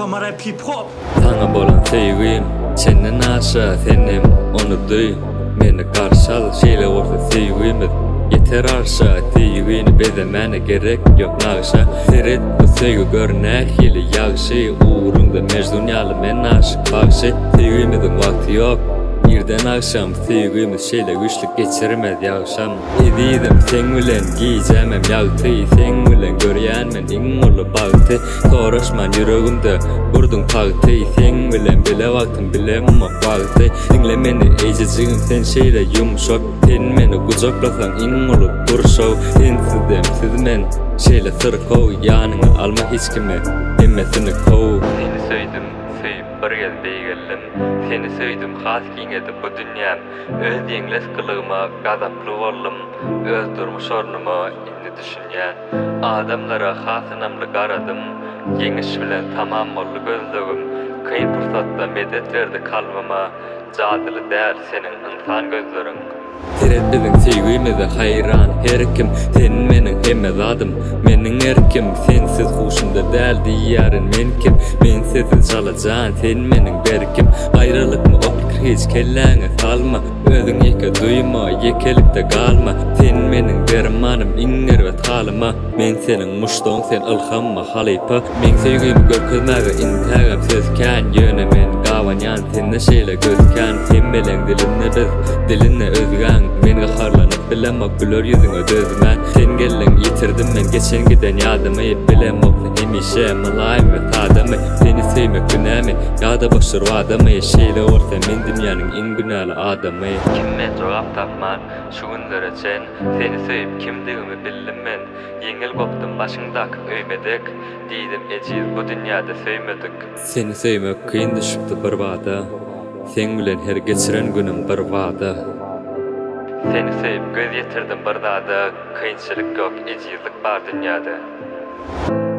ทำอะไรพี่พบ Tanga bolan sevgim senden aşağı senem onu duy Meni karşal şeyle orta sevgimiz Yeter aşağı sevgini bezemene gerek yok nağışa Seret bu sevgi görüne hili yağışı Uğrunda mecdunyalı men aşık bağışı Sevgimizin vakti yok Birden akşam sevgimiz şeyle güçlük geçirmez yağışam Ediydim sen bilen giyeceğimem yağıtı Sen bilen görüyenmen inmolu bağıtı Toraşman yüreğimde vurdun pağıtı Sen bilen bile vaktin bilemem bağıtı Dinle beni ececiğim sen şeyle yumuşak Sen beni kucaklasan inmolu kurşav Siz men şeyle sır kov Yanına alma hiç kimi emmesini kov Seni söyledim bir gel beygellim Seni söyledim has giňedi bu dünyam Öz diňles kılığıma gazaplı bollum Öz durmuş ornuma indi düşünýän Adamlara hasynamly garadım Yeňiş bilen tamam boldy gözlegim Kıyın fırsatda medet berdi kalbama Jadyly däl senin insan gözleriň Seret bizim sevgimize hayran her kim Sen menin hemme zadım Menin erkim sensiz huşumda däl diýärin men kim Men sensiz çalajan sen menin berkim Ayrılık mı o pikir hiç kelläňe salma Özüň ýeke duýma ýekelikde galma Sen menin dermanym iňňer we talyma Men senin muşdoň sen ilhamma halypa Men sevgimi görkezmäge intägem sözkän ýöne men gawanýan sende şeýle gözkän Sen bilen dilinne özgän Meni harlanyp bilemek güler ýüzüňe dözmän Sen gelleň ýitirdim men geçen giden ýadymy bilemek hemişe malaýym we tadamy Seni sevmek günämi ýa-da boşur wadamy şeýle bolsa men dünýäniň iň günäli adamy Kimme jogap tapman şu günlere çen Seni sevip kimdigimi bildim men Yeňil gopdum başyňdaky öýmedek diýdim ejiz bu dünýäde söýmedik Seni sevmek kyn düşüpdi bir wada Sen bilen her geçiren günüm bir wada Seni sevip göz yetirdim bir dada Kıyınçılık yok, ecizlik bar dünyada